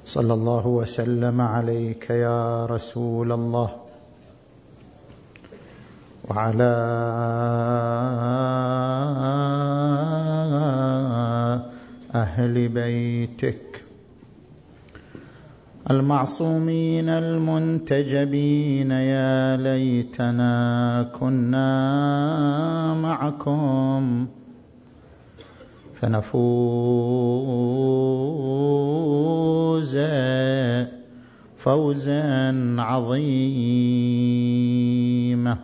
صلى الله وسلم عليك يا رسول الله وعلى أهل بيتك المعصومين المنتجبين. يا ليتنا كنا معكم فنفوز فوزا عظيما.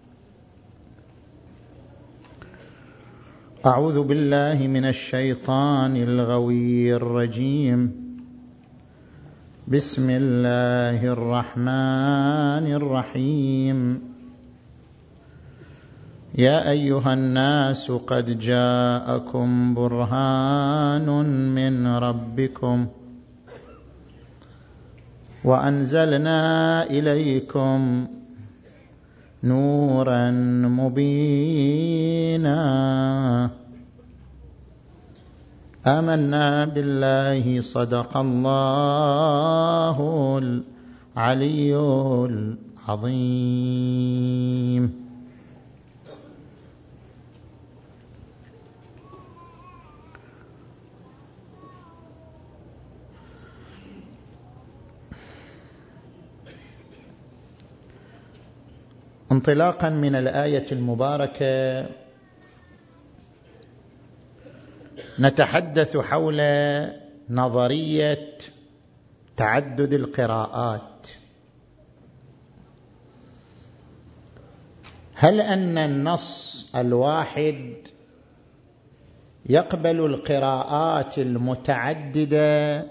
أعوذ بالله من الشيطان الغوي الرجيم. بسم الله الرحمن الرحيم. يا أيها الناس قد جاءكم برهان من ربكم وأنزلنا إليكم نورا مبينا. آمنا بالله صدق الله العلي العظيم. انطلاقا من الآية المباركة نتحدث حول نظرية تعدد القراءات. هل أن النص الواحد يقبل القراءات المتعددة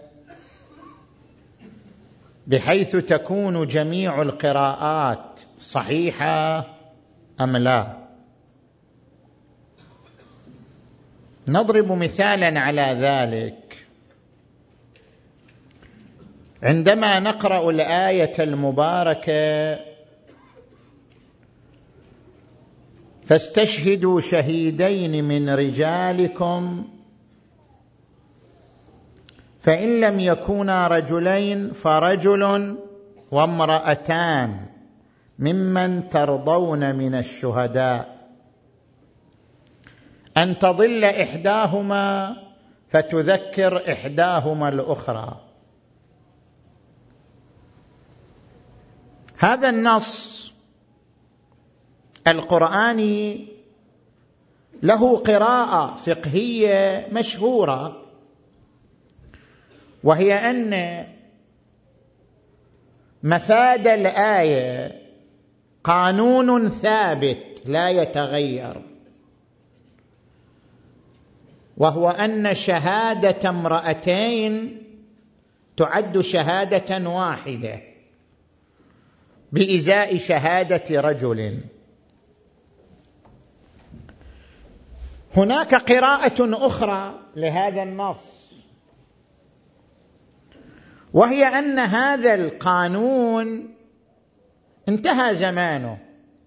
بحيث تكون جميع القراءات صحيحة أم لا؟ نضرب مثالا على ذلك. عندما نقرأ الآية المباركة فاستشهدوا شهيدين من رجالكم فإن لم يكونا رجلين فرجل وامرأتان ممن ترضون من الشهداء أن تضل إحداهما فتذكر إحداهما الأخرى. هذا النص القرآني له قراءة فقهية مشهورة، وهي أن مفاد الآية قانون ثابت لا يتغير، وهو أن شهادة امرأتين تعد شهادة واحدة بإزاء شهادة رجل. هناك قراءة أخرى لهذا النص، وهي أن هذا القانون انتهى زمانه.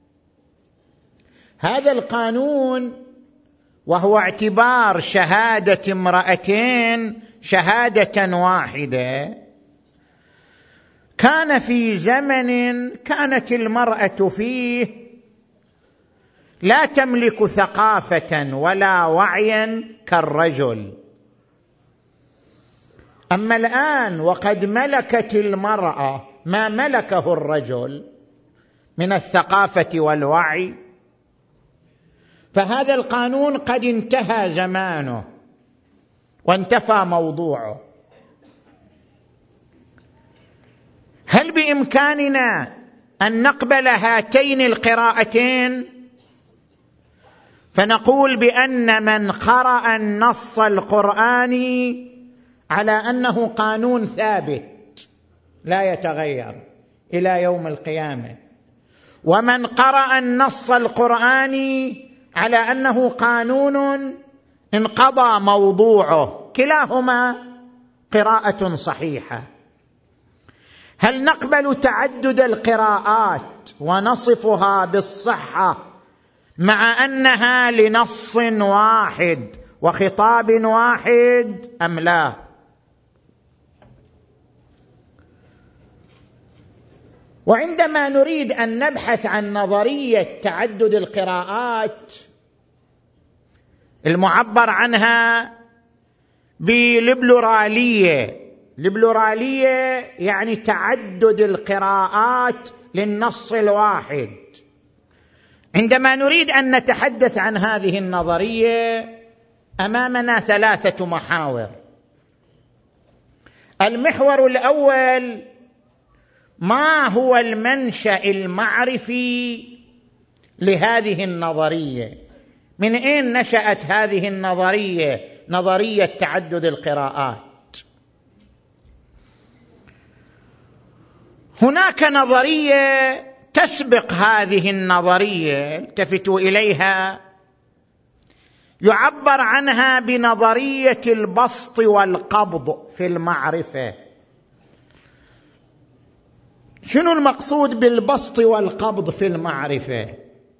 هذا القانون وهو اعتبار شهادة امرأتين شهادة واحدة كان في زمن كانت المرأة فيه لا تملك ثقافة ولا وعيا كالرجل. أما الآن وقد ملكت المرأة ما ملكه الرجل من الثقافة والوعي، فهذا القانون قد انتهى زمانه وانتفى موضوعه. هل بإمكاننا أن نقبل هاتين القراءتين فنقول بأن من قرأ النص القرآني على أنه قانون ثابت لا يتغير إلى يوم القيامة، ومن قرأ النص القرآني على أنه قانون انقضى موضوعه، كلاهما قراءة صحيحة؟ هل نقبل تعدد القراءات ونصفها بالصحة مع أنها لنص واحد وخطاب واحد أم لا؟ وعندما نريد أن نبحث عن نظرية تعدد القراءات المعبر عنها بالليبرالية، الليبرالية يعني تعدد القراءات للنص الواحد، عندما نريد أن نتحدث عن هذه النظرية أمامنا 3 محاور. المحور الأول: ما هو المنشأ المعرفي لهذه النظرية؟ من أين نشأت هذه النظرية، نظرية تعدد القراءات؟ هناك نظرية تسبق هذه النظرية، التفتوا إليها، يعبر عنها بنظرية البسط والقبض في المعرفة. شنو المقصود بالبسط والقبض في المعرفة؟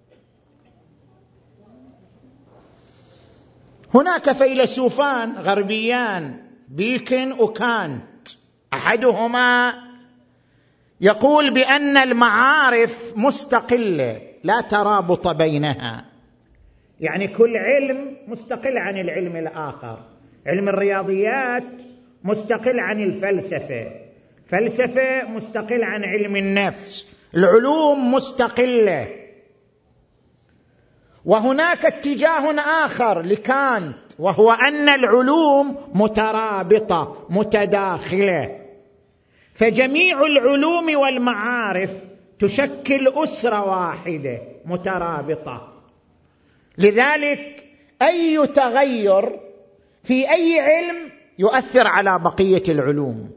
هناك فيلسوفان غربيان، بيكن وكانت، أحدهما يقول بأن المعارف مستقلة لا ترابط بينها، يعني كل علم مستقل عن العلم الآخر. علم الرياضيات مستقل عن الفلسفة، فلسفة مستقل عن علم النفس، العلوم مستقلة. وهناك اتجاه آخر لكانت، وهو أن العلوم مترابطة متداخلة، فجميع العلوم والمعارف تشكل أسرة واحدة مترابطة. لذلك أي تغير في أي علم يؤثر على بقية العلوم،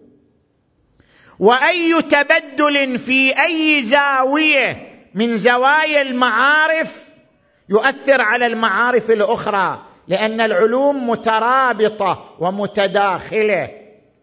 وأي تبدل في أي زاوية من زوايا المعارف يؤثر على المعارف الأخرى، لأن العلوم مترابطة ومتداخلة.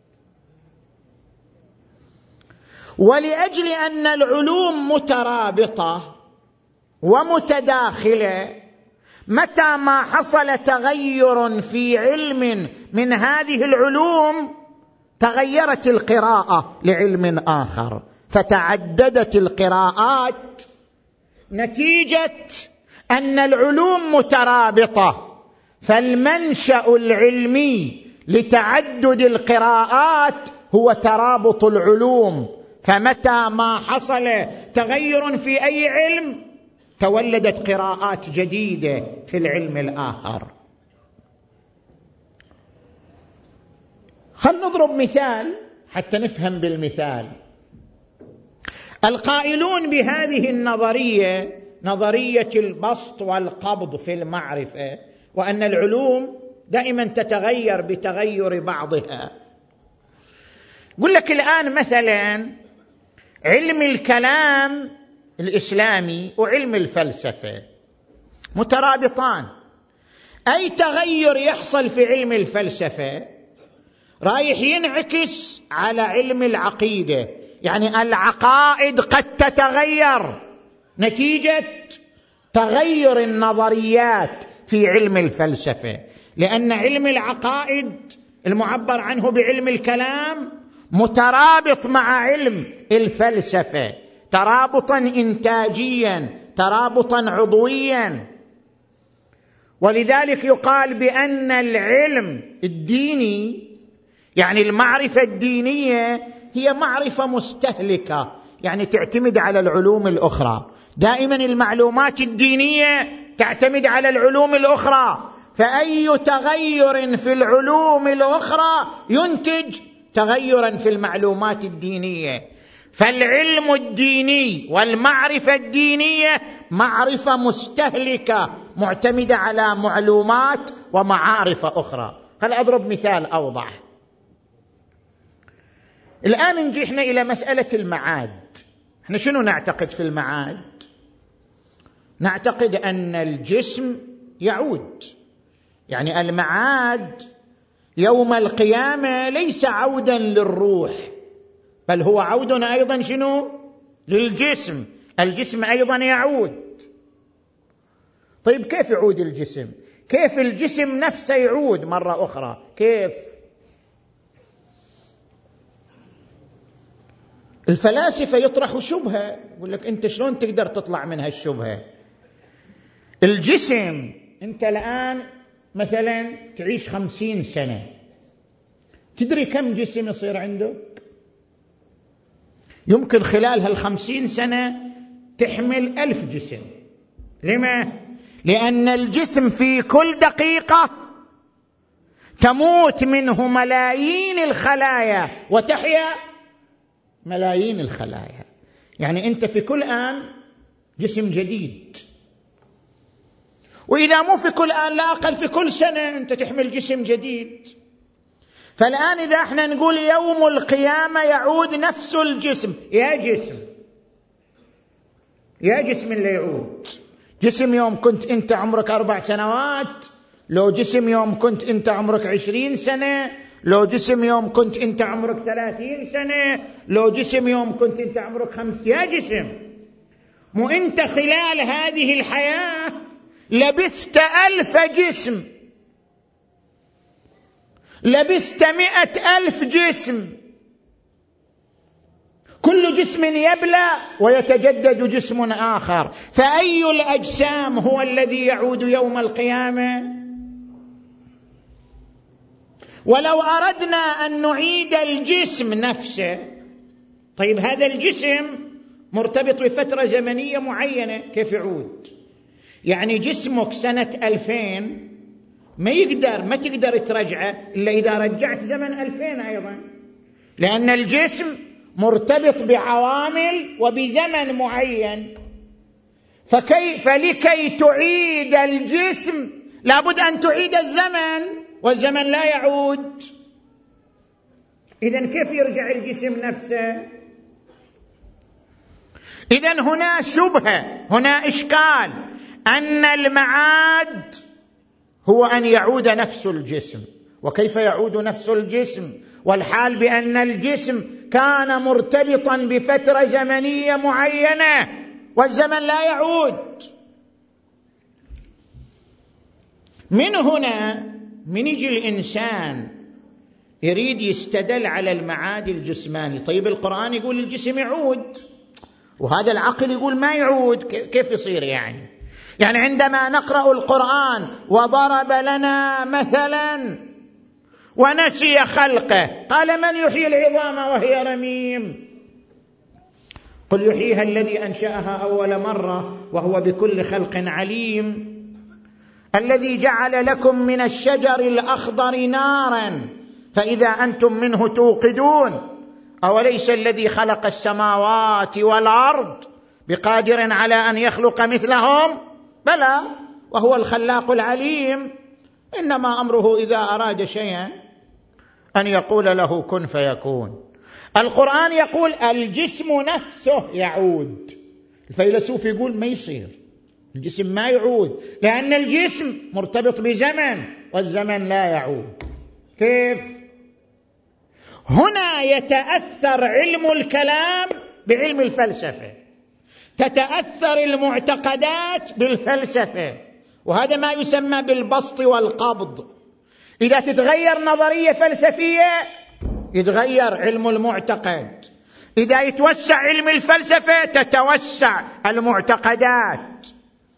ولأجل أن العلوم مترابطة ومتداخلة، متى ما حصل تغير في علم من هذه العلوم تغيرت القراءة لعلم آخر، فتعددت القراءات نتيجة أن العلوم مترابطة. فالمنشأ العلمي لتعدد القراءات هو ترابط العلوم، فمتى ما حصل تغير في أي علم تولدت قراءات جديدة في العلم الآخر. خلنا نضرب مثال حتى نفهم بالمثال. القائلون بهذه النظرية، نظرية البسط والقبض في المعرفة، وأن العلوم دائما تتغير بتغير بعضها، يقول لك الآن مثلا علم الكلام الإسلامي وعلم الفلسفة مترابطان. أي تغير يحصل في علم الفلسفة رايح ينعكس على علم العقيدة، يعني العقائد قد تتغير نتيجة تغير النظريات في علم الفلسفة، لأن علم العقائد المعبر عنه بعلم الكلام مترابط مع علم الفلسفة ترابطا إنتاجيا، ترابطا عضويا. ولذلك يقال بأن العلم الديني، يعني المعرفة الدينية، هي معرفة مستهلكة، يعني تعتمد على العلوم الأخرى. دائما المعلومات الدينية تعتمد على العلوم الأخرى، فأي تغير في العلوم الأخرى ينتج تغيرا في المعلومات الدينية. فالعلم الديني والمعرفة الدينية معرفة مستهلكة معتمدة على معلومات ومعارف أخرى. خل أضرب مثال أوضح. الآن نجي إحنا إلى مسألة المعاد. إحنا شنو نعتقد في المعاد؟ نعتقد أن الجسم يعود، يعني المعاد يوم القيامة ليس عودا للروح، بل هو عود أيضا شنو؟ للجسم. الجسم أيضا يعود. طيب كيف يعود الجسم؟ كيف الجسم نفسه يعود مرة أخرى؟ كيف؟ الفلاسفة يطرحوا شبهة، يقول لك أنت شلون تقدر تطلع من هالشبهة؟ الجسم أنت الآن مثلا تعيش 50 سنة، تدري كم جسم يصير عندك؟ يمكن خلال هال50 سنة تحمل 1000 جسم. لما؟ لأن الجسم في كل دقيقة تموت منه ملايين الخلايا وتحيا ملايين الخلايا. يعني أنت في كل آن جسم جديد، وإذا مو في كل آن لا أقل في كل سنة أنت تحمل جسم جديد. فالآن إذا احنا نقول يوم القيامة يعود نفس الجسم، يا جسم اللي يعود، جسم يوم كنت أنت عمرك 4 سنوات، لو جسم يوم كنت أنت عمرك 20 سنة، لو جسم يوم كنت أنت عمرك 30 سنة، لو جسم يوم كنت أنت عمرك 5، يا جسم. مو أنت خلال هذه الحياة لبست 1000 جسم، لبست 100,000 جسم، كل جسم يبلى ويتجدد جسم آخر. فأي الأجسام هو الذي يعود يوم القيامة؟ ولو أردنا أن نعيد الجسم نفسه، طيب هذا الجسم مرتبط بفترة زمنية معينة، كيف يعود؟ يعني جسمك سنة 2000 ما تقدر ترجعه إلا إذا رجعت زمن 2000 أيضا، لأن الجسم مرتبط بعوامل وبزمن معين. فلكي تعيد الجسم لابد أن تعيد الزمن، والزمن لا يعود. إذن كيف يرجع الجسم نفسه؟ إذن هنا شبهة، هنا إشكال، أن المعاد هو أن يعود نفس الجسم. وكيف يعود نفس الجسم والحال بأن الجسم كان مرتبطا بفترة زمنية معينة والزمن لا يعود؟ من هنا من يجي الإنسان يريد يستدل على المعاد الجسماني. طيب القرآن يقول الجسم يعود، وهذا العقل يقول ما يعود، كيف يصير يعني عندما نقرأ القرآن وضرب لنا مثلا ونسي خلقه، قال من يحيي العظام وهي رميم؟ قل يحييها الذي أنشأها أول مرة وهو بكل خلق عليم. الذي جعل لكم من الشجر الأخضر نارا فإذا أنتم منه توقدون أوليس الذي خلق السماوات والأرض بقادر على أن يخلق مثلهم؟ بلى وهو الخلاق العليم. إنما أمره إذا أراد شيئا أن يقول له كن فيكون. القرآن يقول الجسم نفسه يعود، الفيلسوف يقول ما يصير، الجسم ما يعود لأن الجسم مرتبط بزمن والزمن لا يعود. كيف؟ هنا يتأثر علم الكلام بعلم الفلسفة، تتأثر المعتقدات بالفلسفة، وهذا ما يسمى بالبسط والقبض. إذا تتغير نظرية فلسفية يتغير علم المعتقد، إذا يتوسع علم الفلسفة تتوسع المعتقدات.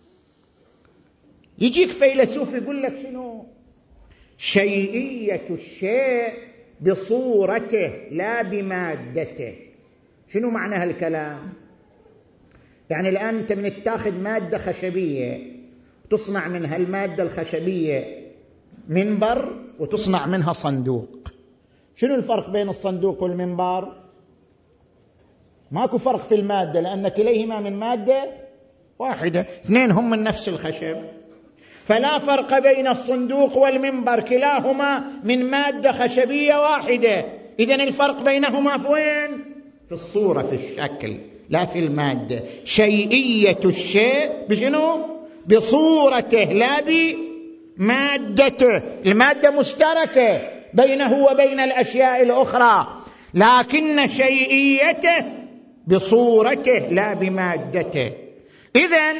يجيك فيلسوف يقول لك شنو؟ شيئية الشيء بصورته لا بمادته. شنو معنى هالكلام؟ يعني الآن أنت من تاخذ مادة خشبية تصنع منها المادة الخشبية منبر وتصنع منها صندوق، شنو الفرق بين الصندوق والمنبر؟ ماكو فرق في المادة لأن كليهما من مادة واحدة، اثنين هم من نفس الخشب، فلا فرق بين الصندوق والمنبر، كلاهما من مادة خشبية واحدة. إذن الفرق بينهما في وين؟ في الصورة، في الشكل، لا في المادة. شيئية الشيء بشنو؟ بصورته لا بمادته. المادة مشتركة بينه وبين الأشياء الأخرى، لكن شيئيته بصورته لا بمادته. إذن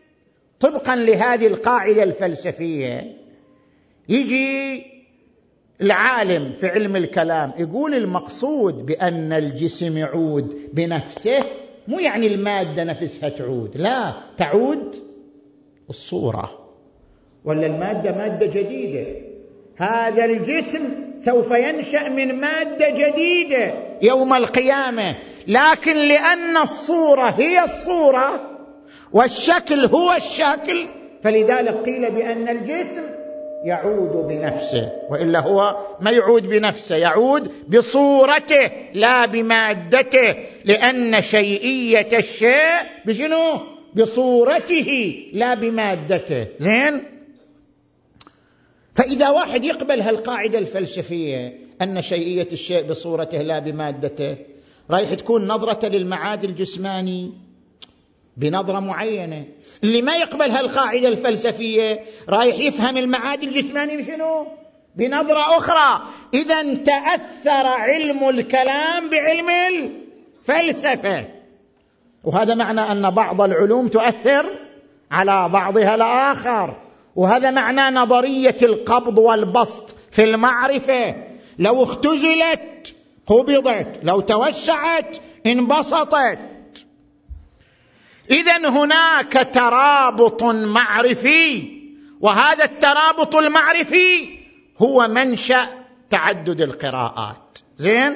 طبقا لهذه القاعدة الفلسفية يجي العالم في علم الكلام يقول المقصود بأن الجسم يعود بنفسه، مو يعني المادة نفسها تعود، لا، تعود الصورة، ولا المادة مادة جديدة. هذا الجسم سوف ينشأ من مادة جديدة يوم القيامة، لكن لأن الصورة هي الصورة والشكل هو الشكل، فلذلك قيل بأن الجسم يعود بنفسه، وإلا هو ما يعود بنفسه، يعود بصورته لا بمادته، لأن شيئية الشيء بشنو؟ بصورته لا بمادته. زين؟ فإذا واحد يقبل هالقاعدة الفلسفية أن شيئية الشيء بصورته لا بمادته، رايح تكون نظرة للمعاد الجسماني بنظرة معينة. اللي ما يقبل هالقاعدة الفلسفية رايح يفهم المعاد الجسماني بشنو؟ بنظرة أخرى. إذن تأثر علم الكلام بعلم الفلسفة، وهذا معنى أن بعض العلوم تؤثر على بعضها الآخر، وهذا معنى نظرية القبض والبسط في المعرفة. لو اختزلت قبضت، لو توسعت انبسطت. إذن هناك ترابط معرفي، وهذا الترابط المعرفي هو منشأ تعدد القراءات. زين؟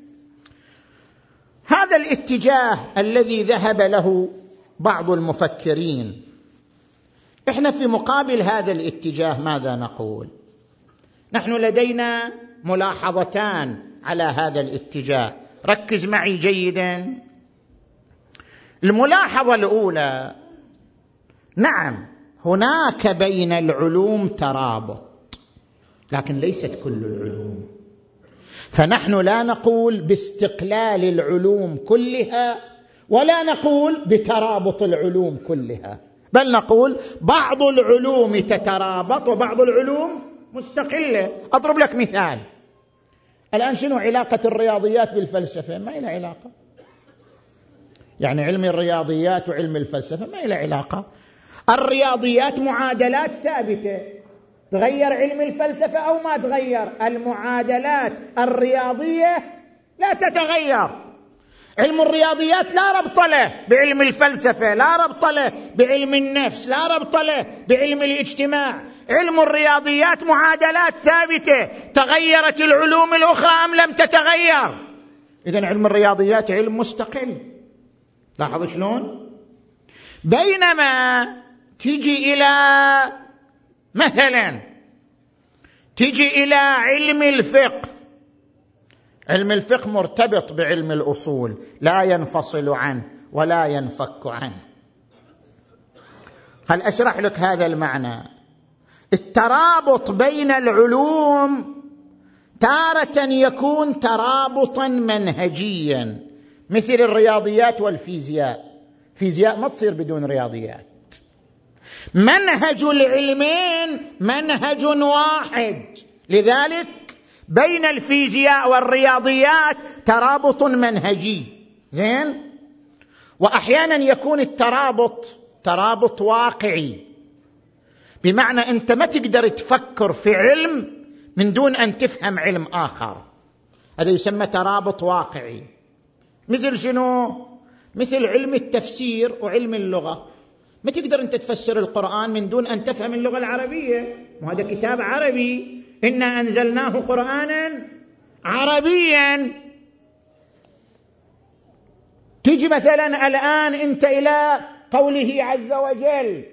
هذا الاتجاه الذي ذهب له بعض المفكرين، احنا في مقابل هذا الاتجاه ماذا نقول؟ نحن لدينا ملاحظتان على هذا الاتجاه، ركز معي جيدا. الملاحظة الأولى، نعم هناك بين العلوم ترابط، لكن ليست كل العلوم. فنحن لا نقول باستقلال العلوم كلها، ولا نقول بترابط العلوم كلها، بل نقول بعض العلوم تترابط وبعض العلوم مستقلة. أضرب لك مثال. الآن شنو علاقة الرياضيات بالفلسفة؟ ما إلى علاقة. يعني علم الرياضيات وعلم الفلسفة ما إلى علاقة. الرياضيات معادلات ثابتة، تغير علم الفلسفة أو ما تغير، المعادلات الرياضية لا تتغير. علم الرياضيات لا ربط له بعلم الفلسفة، لا ربط له بعلم النفس، لا ربط له بعلم الاجتماع. علم الرياضيات معادلات ثابتة، تغيرت العلوم الأخرى أم لم تتغير. إذن علم الرياضيات علم مستقل. لاحظوا شلون؟ بينما تيجي إلى مثلا تيجي إلى علم الفقه، علم الفقه مرتبط بعلم الأصول، لا ينفصل عنه ولا ينفك عنه. هل أشرح لك هذا المعنى؟ الترابط بين العلوم تارة يكون ترابطا منهجيا، مثل الرياضيات والفيزياء. فيزياء ما تصير بدون رياضيات. منهج العلمين منهج واحد، لذلك بين الفيزياء والرياضيات ترابط منهجي. زين؟ وأحيانا يكون الترابط ترابط واقعي، بمعنى أنت ما تقدر تفكر في علم من دون أن تفهم علم آخر، هذا يسمى ترابط واقعي. مثل شنو؟ مثل علم التفسير وعلم اللغة. ما تقدر أنت تفسر القرآن من دون أن تفهم اللغة العربية، وهذا كتاب عربي، إنا أنزلناه قرآنا عربيا. تيجي مثلا الآن أنت إلى قوله عز وجل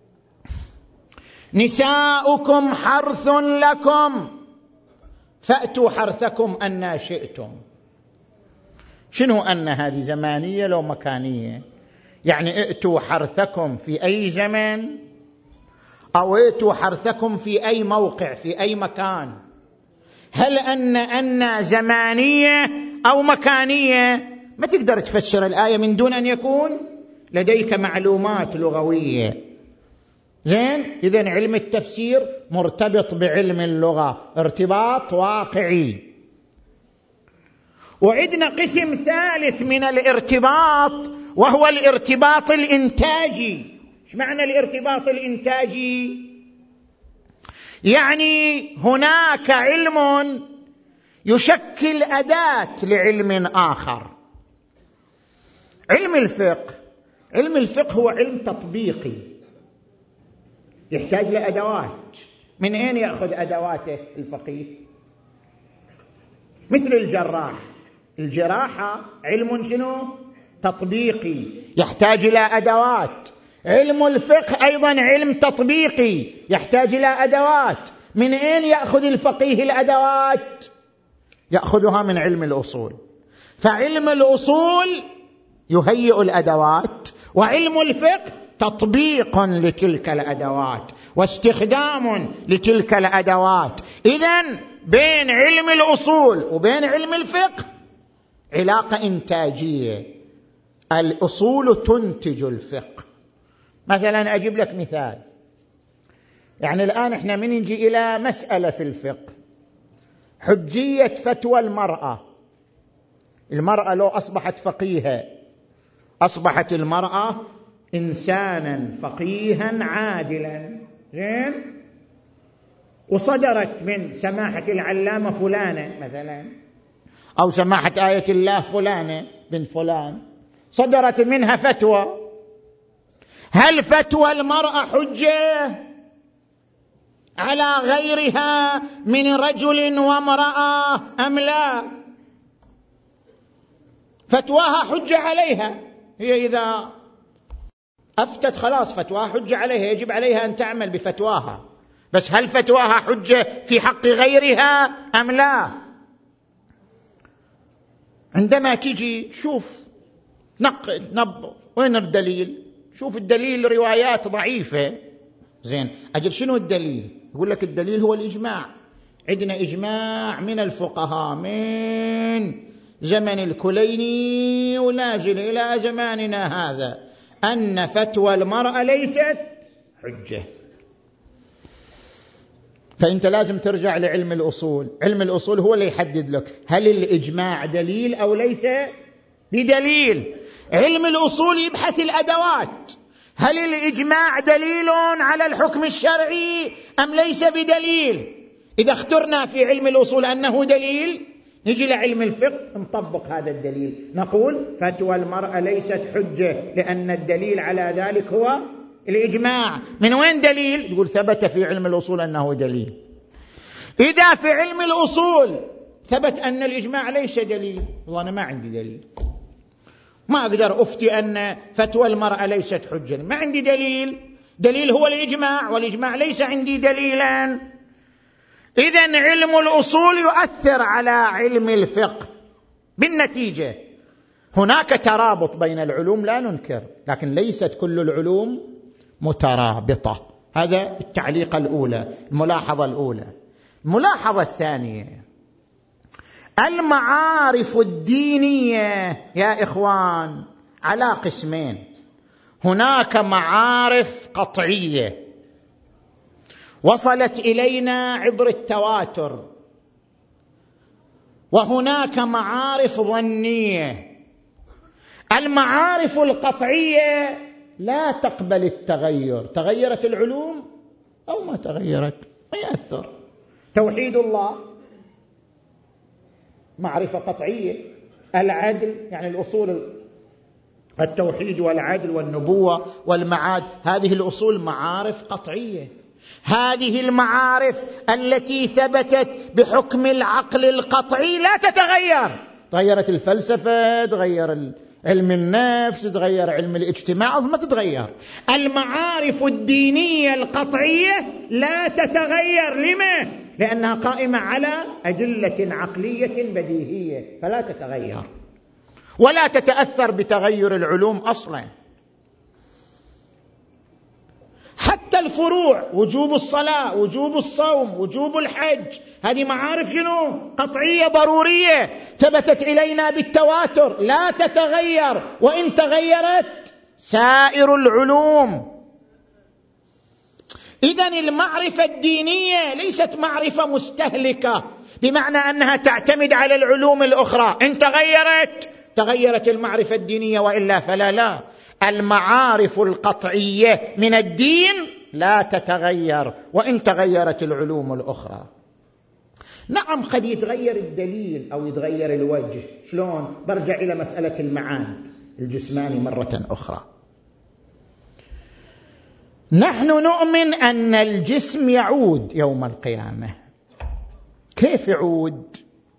نساؤكم حرث لكم فأتوا حرثكم أن شئتم. شنو أن هذه زمانية لو مكانية؟ يعني ائتوا حرثكم في أي زمن، أو ائتوا حرثكم في أي موقع في أي مكان. هل أن زمانية أو مكانية؟ ما تقدر تفسر الآية من دون أن يكون لديك معلومات لغوية. زين؟ إذن علم التفسير مرتبط بعلم اللغة ارتباط واقعي. وعندنا قسم ثالث من الارتباط، وهو الارتباط الإنتاجي. ايش معنى الارتباط الإنتاجي؟ يعني هناك علم يشكل أداة لعلم آخر. علم الفقه هو علم تطبيقي يحتاج لأدوات. من أين يأخذ أدواته الفقيه؟ مثل الجراحة علم شنو؟ تطبيقي يحتاج إلى أدوات. علم الفقه أيضا علم تطبيقي يحتاج إلى أدوات. من أين يأخذ الفقيه الأدوات؟ يأخذها من علم الأصول. فعلم الأصول يهيئ الأدوات، وعلم الفقه تطبيق لتلك الأدوات واستخدام لتلك الأدوات. إذن بين علم الأصول وبين علم الفقه علاقة إنتاجية. الأصول تنتج الفقه. مثلا أجيب لك مثال. يعني الآن إحنا من نجي إلى مسألة في الفقه، حجية فتوى المرأة لو أصبحت فقيهة، أصبحت المرأة إنسانا فقيها عادلا، زين، وصدرت من سماحة العلامة فلانة مثلا، أو سماحة آية الله فلانة بن فلان، صدرت منها فتوى. هل فتوى المرأة حجة على غيرها من رجل وامرأة أم لا؟ فتواها حجة عليها، هي إذا أفتت خلاص فتواها حجة عليها، يجب عليها أن تعمل بفتواها. بس هل فتواها حجة في حق غيرها أم لا؟ عندما تيجي شوف نبض وين الدليل؟ شوف الدليل روايات ضعيفة، زين، أجل شنو الدليل؟ يقول لك الدليل هو الإجماع. عندنا إجماع من الفقهاء من زمن الكليني ونازل إلى زماننا هذا أن فتوى المرأة ليست حجة. فأنت لازم ترجع لعلم الأصول. علم الأصول هو اللي يحدد لك هل الإجماع دليل أو ليس بدليل. علم الأصول يبحث الأدوات، هل الإجماع دليل على الحكم الشرعي أم ليس بدليل؟ إذا اخترنا في علم الأصول أنه دليل، نجي لعلم الفقه نطبق هذا الدليل، نقول فتوى المرأة ليست حجة لأن الدليل على ذلك هو الإجماع. من وين دليل؟ يقول ثبت في علم الأصول أنه دليل. إذا في علم الأصول ثبت أن الإجماع ليس دليل، وأنا ما عندي دليل، ما أقدر أفتي أن فتوى المرأة ليست حجة، ما عندي دليل هو الإجماع، والإجماع ليس عندي دليلا. إذن علم الأصول يؤثر على علم الفقه. بالنتيجة هناك ترابط بين العلوم لا ننكر، لكن ليست كل العلوم مترابطة. هذا التعليق الأولى، الملاحظة الأولى. الملاحظة الثانية، المعارف الدينية يا إخوان على قسمين. هناك معارف قطعية وصلت إلينا عبر التواتر، وهناك معارف ظنية. المعارف القطعية لا تقبل التغير، تغيرت العلوم أو ما تغيرت ما يأثر. توحيد الله معرفة قطعية، العدل يعني الأصول، التوحيد والعدل والنبوة والمعاد، هذه الأصول معارف قطعية. هذه المعارف التي ثبتت بحكم العقل القطعي لا تتغير. تغيرت الفلسفة، تغير علم النفس، تغير علم الاجتماع، ما تتغير. المعارف الدينية القطعية لا تتغير. لما؟ لأنها قائمة على أدلة عقلية بديهية، فلا تتغير ولا تتأثر بتغير العلوم أصلا. حتى الفروع، وجوب الصلاة، وجوب الصوم، وجوب الحج، هذه معارف شنو؟ قطعية ضرورية، ثبتت إلينا بالتواتر، لا تتغير وإن تغيرت سائر العلوم. إذن المعرفة الدينية ليست معرفة مستهلكة بمعنى أنها تعتمد على العلوم الأخرى، إن تغيرت المعرفة الدينية، وإلا فلا. لا، المعارف القطعية من الدين لا تتغير وإن تغيرت العلوم الأخرى. نعم قد يتغير الدليل أو يتغير الوجه. شلون؟ برجع إلى مسألة المعاد الجسماني مرة أخرى. نحن نؤمن أن الجسم يعود يوم القيامة. كيف يعود؟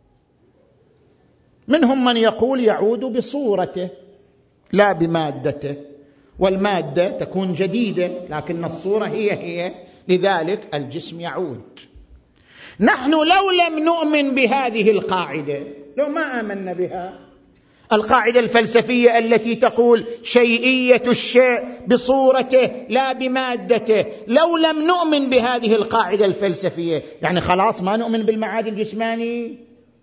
منهم من يقول يعود بصورته لا بمادته، والمادة تكون جديدة لكن الصورة هي، لذلك الجسم يعود. نحن لو لم نؤمن بهذه القاعدة، لو ما آمنا بها، القاعدة الفلسفية التي تقول شيئية الشيء بصورته لا بمادته، لو لم نؤمن بهذه القاعدة الفلسفية يعني خلاص ما نؤمن بالمعاد الجسماني،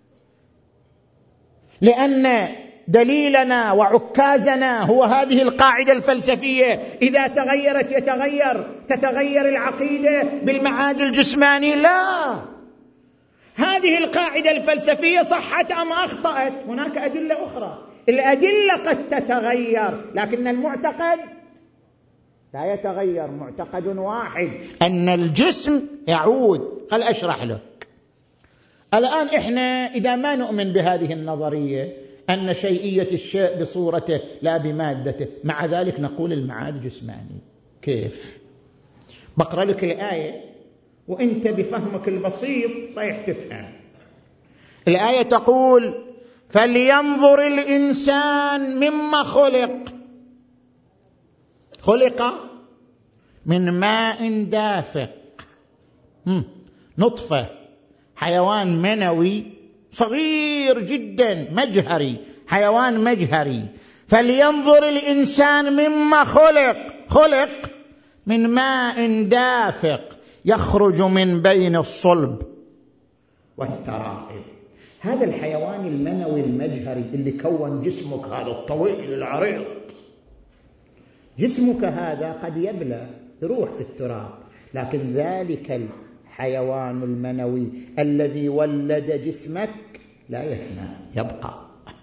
لأن دليلنا وعكازنا هو هذه القاعدة الفلسفية. إذا تغيرت تتغير العقيدة بالمعاد الجسماني. لا، هذه القاعدة الفلسفية صحت أم أخطأت؟ هناك أدلة أخرى. الأدلة قد تتغير لكن المعتقد لا يتغير. معتقد واحد أن الجسم يعود. خل أشرح لك. الآن إحنا إذا ما نؤمن بهذه النظرية أن شيئية الشيء بصورته لا بمادته، مع ذلك نقول المعاد جسماني. كيف؟ بقرأ لك الآية وإنت بفهمك البسيط رايح تفهم. الآية تقول فلينظر الإنسان مما خلق من ماء دافق، نطفة، حيوان منوي صغير جدا مجهري، حيوان مجهري. فلينظر الإنسان مما خلق من ماء دافق يخرج من بين الصلب والترائب. هذا الحيوان المنوي المجهري اللي كون جسمك هذا الطويل العريض، جسمك هذا قد يبلى يروح في التراب، لكن ذلك الحيوان المنوي الذي ولد جسمك لا يفنى، يبقى.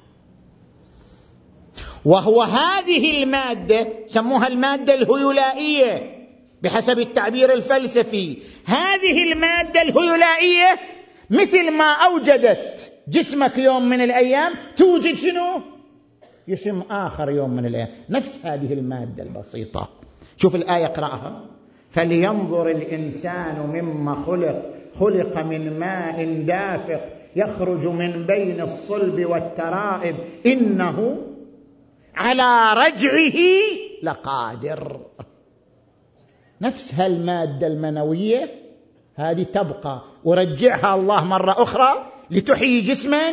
وهو هذه المادة سموها المادة الهيولائية بحسب التعبير الفلسفي. هذه المادة الهيولائية مثل ما أوجدت جسمك يوم من الأيام توجد شنو؟ جسم آخر يوم من الأيام، نفس هذه المادة البسيطة. شوف الآية اقرأها. فلينظر الإنسان مما خلق من ماء دافق يخرج من بين الصلب والترائب إنه على رجعه لقادر. نفس هالمادة المنوية هذه تبقى، ورجعها الله مرة أخرى لتحيي جسما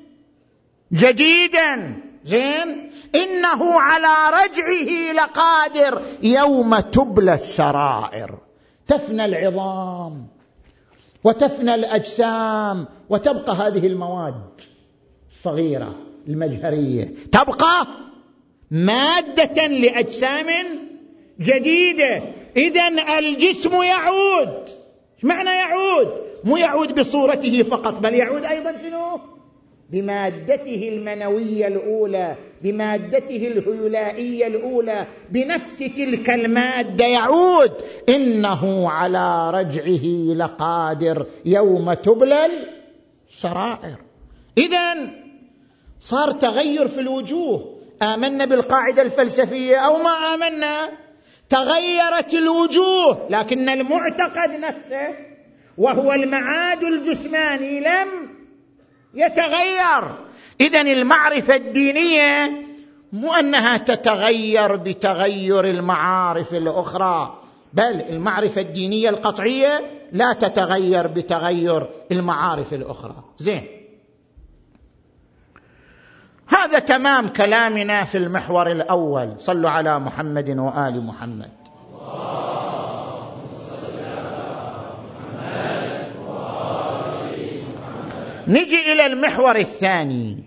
جديدا. زين، إنه على رجعه لقادر يوم تبلى السرائر. تفنى العظام وتفنى الأجسام وتبقى هذه المواد الصغيرة المجهرية، تبقى مادة لأجسام جديدة. إذن الجسم يعود. ايش معنى يعود؟ مو يعود بصورته فقط، بل يعود أيضا شنو؟ بمادته المنوية الأولى، بمادته الهيولائية الأولى، بنفس تلك المادة يعود. إنه على رجعه لقادر يوم تبلى السرائر. إذن صار تغير في الوجوه. آمنا بالقاعدة الفلسفية أو ما آمنا، تغيرت الوجوه، لكن المعتقد نفسه وهو المعاد الجسماني لم يتغير. إذن المعرفة الدينية مو أنها تتغير بتغير المعارف الأخرى، بل المعرفة الدينية القطعية لا تتغير بتغير المعارف الأخرى. زين، هذا تمام كلامنا في المحور الأول. صلوا على محمد وآل محمد. نجي إلى المحور الثاني،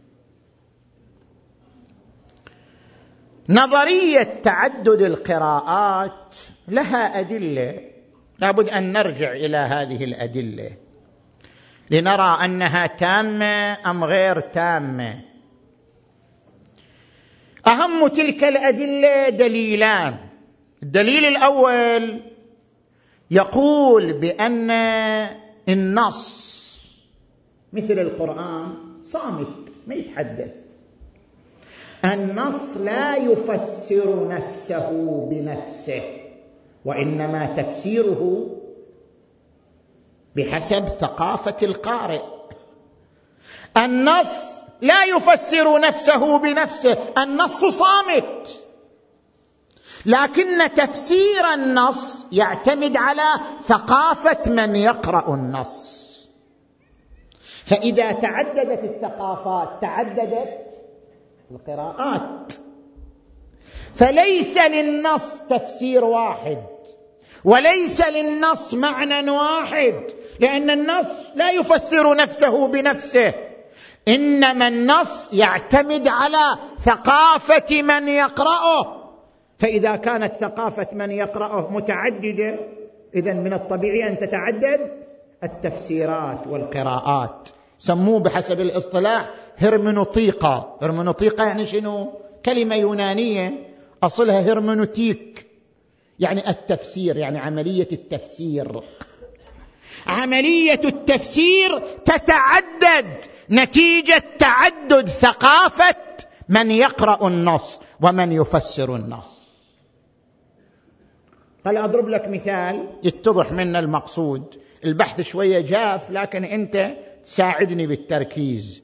نظرية تعدد القراءات لها أدلة، لابد أن نرجع إلى هذه الأدلة لنرى أنها تامة أم غير تامة. أهم تلك الأدلة دليلان. الدليل الأول يقول بأن النص مثل القرآن صامت ما يتحدث. النص لا يفسر نفسه بنفسه، وإنما تفسيره بحسب ثقافة القارئ. النص لا يفسر نفسه بنفسه، النص صامت، لكن تفسير النص يعتمد على ثقافة من يقرأ النص. فإذا تعددت الثقافات تعددت القراءات، فليس للنص تفسير واحد وليس للنص معنى واحد، لأن النص لا يفسر نفسه بنفسه، إنما النص يعتمد على ثقافة من يقرأه. فإذا كانت ثقافة من يقرأه متعددة، إذن من الطبيعي أن تتعدد التفسيرات والقراءات. سموه بحسب الاصطلاح هرمنوطيقة. هرمنوطيقة يعني شنو؟ كلمة يونانية أصلها هرمنوتيك، يعني التفسير، يعني عملية التفسير. عملية التفسير تتعدد نتيجة تعدد ثقافة من يقرأ النص ومن يفسر النص. هل أضرب لك مثال يتضح منه المقصود؟ البحث شوية جاف لكن أنت تساعدني بالتركيز.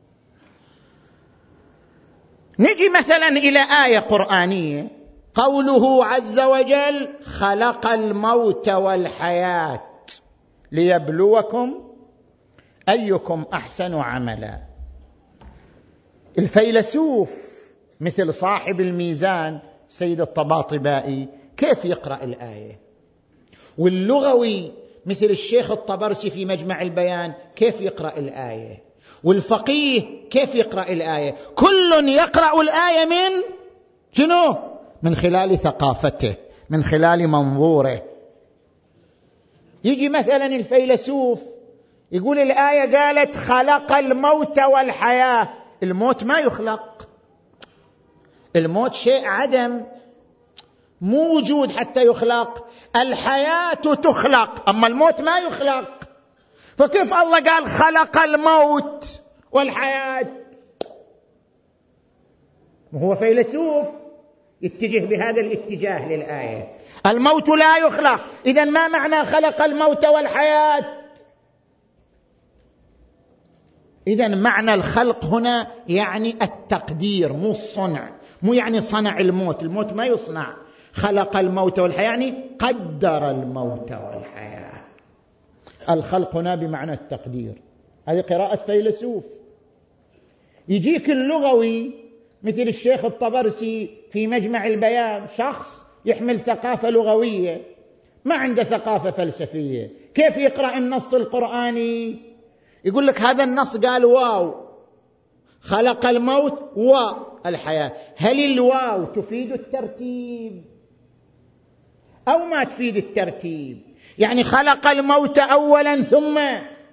نجي مثلا إلى آية قرآنية، قوله عز وجل خلق الموت والحياة ليبلوكم أيكم أحسن عملا. الفيلسوف مثل صاحب الميزان سيد الطباطبائي كيف يقرأ الآية؟ واللغوي مثل الشيخ الطبرسي في مجمع البيان كيف يقرأ الآية؟ والفقيه كيف يقرأ الآية؟ كل يقرأ الآية من شنو؟ من خلال ثقافته، من خلال منظوره. يجي مثلا الفيلسوف يقول الآية قالت خلق الموت والحياة. الموت ما يخلق، الموت شيء عدم مو وجود حتى يخلق. الحياة تخلق أما الموت ما يخلق، فكيف الله قال خلق الموت والحياة؟ وهو فيلسوف يتجه بهذا الاتجاه للآية. الموت لا يخلق، إذن ما معنى خلق الموت والحياة؟ إذن معنى الخلق هنا يعني التقدير مو الصنع، مو يعني صنع الموت، الموت ما يصنع. خلق الموت والحياة يعني قدر الموت والحياة. الخلق هنا بمعنى التقدير. هذه قراءة فيلسوف. يجيك اللغوي مثل الشيخ الطبرسي في مجمع البيان، شخص يحمل ثقافة لغوية ما عنده ثقافة فلسفية. كيف يقرأ النص القرآني؟ يقول لك هذا النص قال واو، خلق الموت والحياة. هل الواو تفيد الترتيب أو ما تفيد الترتيب؟ يعني خلق الموت أولا ثم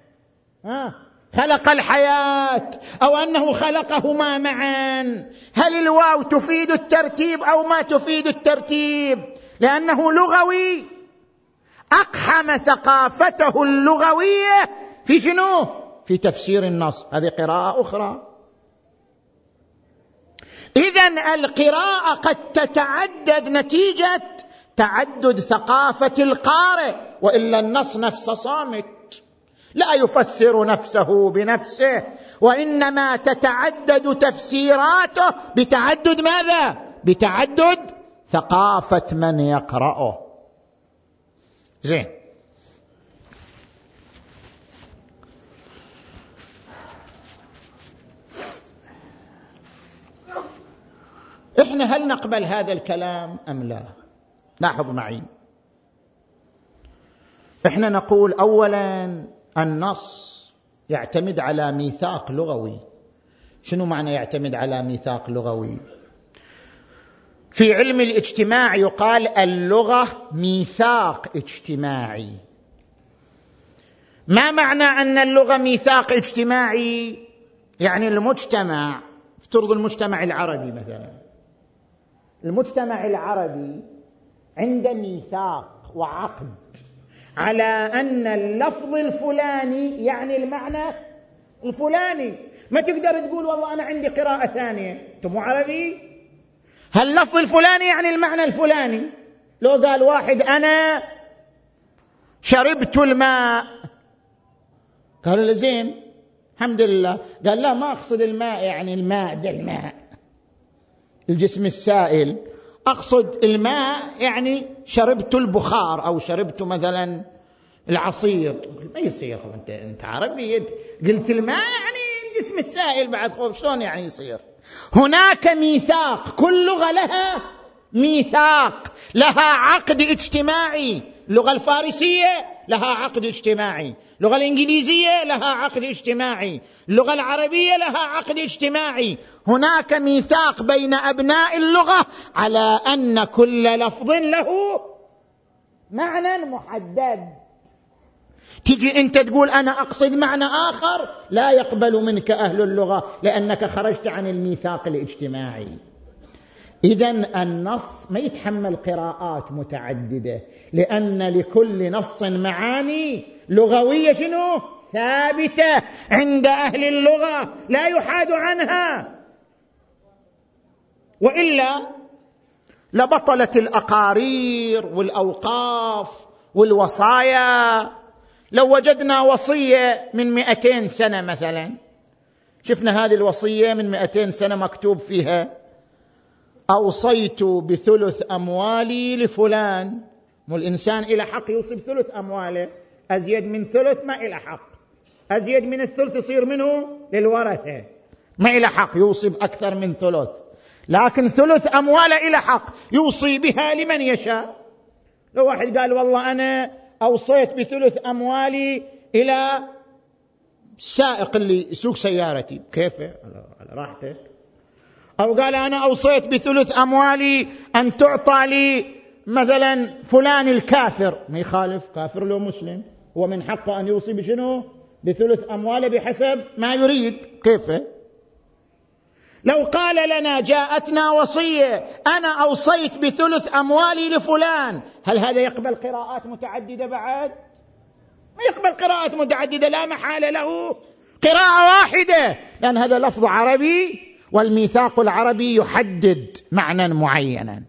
خلق الحياة، أو أنه خلقهما معا. هل الواو تفيد الترتيب أو ما تفيد الترتيب؟ لأنه لغوي أقحم ثقافته اللغوية في شنو؟ في تفسير النص. هذه قراءة أخرى. إذن القراءة قد تتعدد نتيجة تعدد ثقافة القارئ، وإلا النص نفسه صامت لا يفسر نفسه بنفسه، وإنما تتعدد تفسيراته بتعدد ماذا؟ بتعدد ثقافة من يقرأه. زين، إحنا هل نقبل هذا الكلام أم لا؟ لاحظ معي، إحنا نقول أولا النص يعتمد على ميثاق لغوي. شنو معنى يعتمد على ميثاق لغوي؟ في علم الاجتماع يقال اللغة ميثاق اجتماعي. ما معنى أن اللغة ميثاق اجتماعي؟ يعني المجتمع، افترض المجتمع العربي مثلا، المجتمع العربي عنده ميثاق وعقد على أن اللفظ الفلاني يعني المعنى الفلاني. ما تقدر تقول والله أنا عندي قراءة ثانية، أنت مو عربي. هاللفظ الفلاني يعني المعنى الفلاني. لو قال واحد أنا شربت الماء، قال له زين الحمد لله. قال لا، ما أقصد الماء يعني الماء ده الماء الجسم السائل، أقصد الماء يعني شربت البخار أو شربت مثلا العصير. ما يصير، أنت عربي قلت الماء يعني الجسم السائل بعد، خوف شلون يعني يصير؟ هناك ميثاق، كل لغة لها ميثاق، لها عقد اجتماعي. اللغة الفارسية لها عقد اجتماعي، اللغة الإنجليزية لها عقد اجتماعي، اللغة العربية لها عقد اجتماعي. هناك ميثاق بين أبناء اللغة على أن كل لفظ له معنى محدد. تجي أنت تقول أنا أقصد معنى آخر، لا يقبل منك أهل اللغة لأنك خرجت عن الميثاق الاجتماعي. إذن النص ما يتحمل قراءات متعددة، لأن لكل نص معاني لغوية شنو؟ ثابتة عند أهل اللغة لا يحاد عنها، وإلا لبطلت الأقارير والأوقاف والوصايا. لو وجدنا وصية من 200 سنة مثلا، شفنا هذه الوصية من 200 سنة مكتوب فيها أوصيت بثلث أموالي لفلان. مو الإنسان إلى حق يوصي بثلث أمواله، أزيد من ثلث ما إلى حق، أزيد من الثلث يصير منه للورثة، ما إلى حق يوصي بأكثر من ثلث. لكن ثلث أمواله إلى حق يوصي بها لمن يشاء. لو واحد قال والله أنا أوصيت بثلث أموالي إلى السائق اللي يسوق سيارتي، كيف؟ على راحته. أو قال أنا أوصيت بثلث أموالي أن تعطى لي مثلا فلان الكافر، ما يخالف، كافر لو مسلم هو من حقه أن يوصي بشنو؟ بثلث أمواله بحسب ما يريد. كيف؟ لو قال لنا جاءتنا وصية أنا أوصيت بثلث أموالي لفلان، هل هذا يقبل قراءات متعددة بعد؟ ما يقبل قراءات متعددة، لا محالة له قراءة واحدة، لأن هذا لفظ عربي والميثاق العربي يحدد معنى معينا.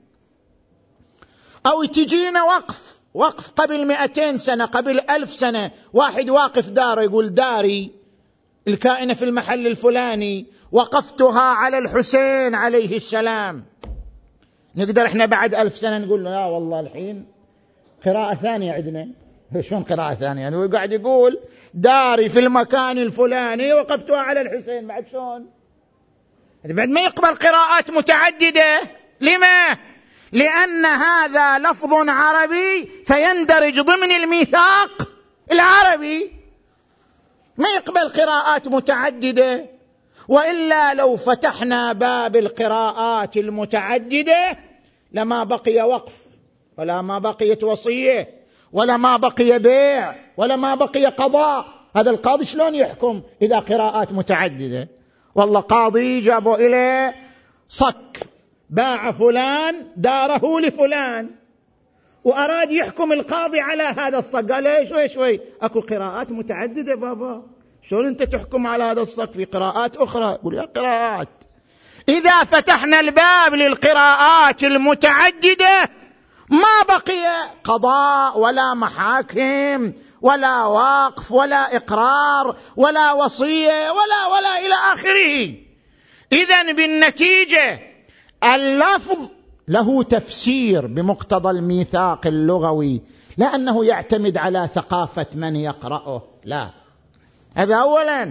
أو تجينا وقف قبل 200 سنة قبل 1000 سنة، واحد واقف داره يقول داري الكائنة في المحل الفلاني وقفتها على الحسين عليه السلام. نقدر احنا بعد 1000 سنة نقول لا والله الحين قراءة ثانية عندنا؟ شلون قراءة ثانية؟ يعني هو قاعد يقول داري في المكان الفلاني وقفتها على الحسين، بعد شلون؟ بعد ما يقبل قراءات متعددة. لما؟ لأن هذا لفظ عربي فيندرج ضمن الميثاق العربي، ما يقبل قراءات متعددة. وإلا لو فتحنا باب القراءات المتعددة لما بقي وقف، ولا ما بقيت وصية، ولا ما بقي بيع، ولا ما بقي قضاء. هذا القاضي شلون يحكم إذا قراءات متعددة؟ والله قاضي جابوا إليه صك، باع فلان داره لفلان، وأراد يحكم القاضي على هذا الصك، قال شوي أكو قراءات متعددة بابا، شلون أنت تحكم على هذا الصك في قراءات أخرى؟ يقول يا قراءات. إذا فتحنا الباب للقراءات المتعددة ما بقي قضاء ولا محاكم ولا وقف ولا إقرار ولا وصية ولا إلى آخره. إذن بالنتيجة اللفظ له تفسير بمقتضى الميثاق اللغوي، لا أنه يعتمد على ثقافة من يقرأه، لا. هذا أولا.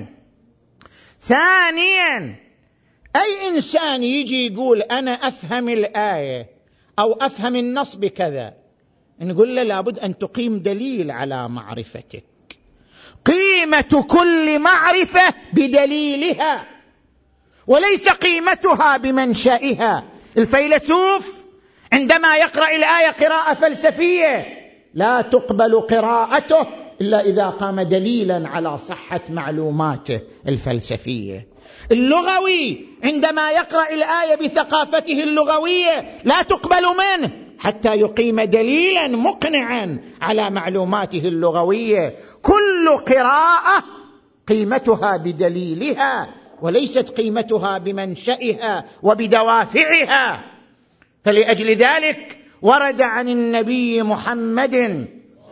ثانيا، أي إنسان يجي يقول أنا أفهم الآية أو أفهم النص بكذا، نقول له لابد أن تقيم دليل على معرفتك. قيمة كل معرفة بدليلها وليس قيمتها بمنشئها. الفيلسوف عندما يقرأ الآية قراءة فلسفية لا تقبل قراءته إلا إذا قام دليلا على صحة معلوماته الفلسفية. اللغوي عندما يقرأ الآية بثقافته اللغوية لا تقبل منه حتى يقيم دليلا مقنعا على معلوماته اللغوية. كل قراءة قيمتها بدليلها وليست قيمتها بمنشئها وبدوافعها. فلأجل ذلك ورد عن النبي محمد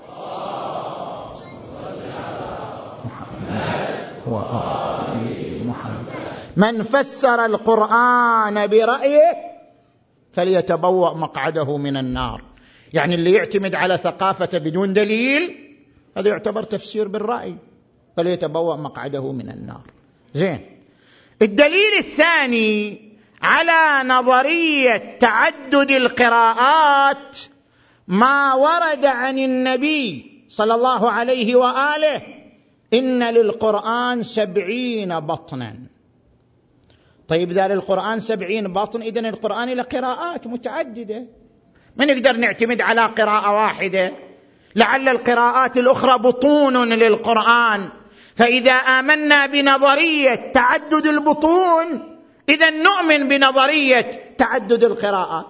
من فسر القرآن برأيه فليتبوأ مقعده من النار. يعني اللي يعتمد على ثقافة بدون دليل هذا يعتبر تفسير بالرأي، فليتبوأ مقعده من النار. زين، الدليل الثاني على نظرية تعدد القراءات ما ورد عن النبي صلى الله عليه وآله إن للقرآن 70 بطنا. طيب إذا للقرآن 70 بطن إذن القرآن له قراءات متعددة، ما نقدر نعتمد على قراءة واحدة، لعل القراءات الأخرى بطون للقرآن. فإذا آمنا بنظرية تعدد البطون إذن نؤمن بنظرية تعدد القراءات.